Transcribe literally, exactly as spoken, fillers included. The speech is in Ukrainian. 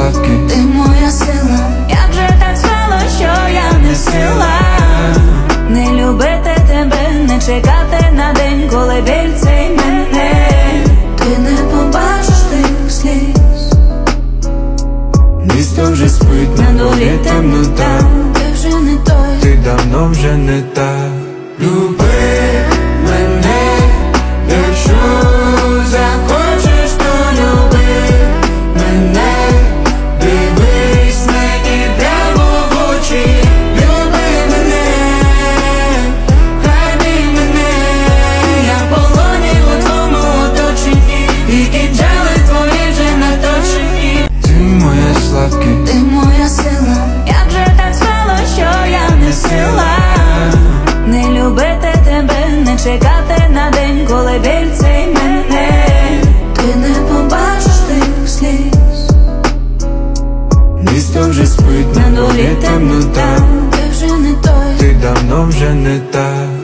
слабкий, ти моя сила. Як же так стало, що я не в силах не любити тебе, не чекати на день, коли біль цей мене. Ти не побачиш тих сліз, місто вже спить, на долі темнота. Ти вже не той, ти давно вже не та. Люби мене, якщо захочеш, то люби мене. Дивись мені прямо в очі, люби мене, хай бій мене. Я в полоні у твоєму оточенні, і кінжали твої вже наточені. Ти моя слабкий, ти моя сила. Як же так стало, що я не в силах не любити тебе, не чекати на день, коли біль цей мене. Ти не побачиш тих сліз, місто вже спить, на долі темнота. Ти вже не той, ти давно вже не та.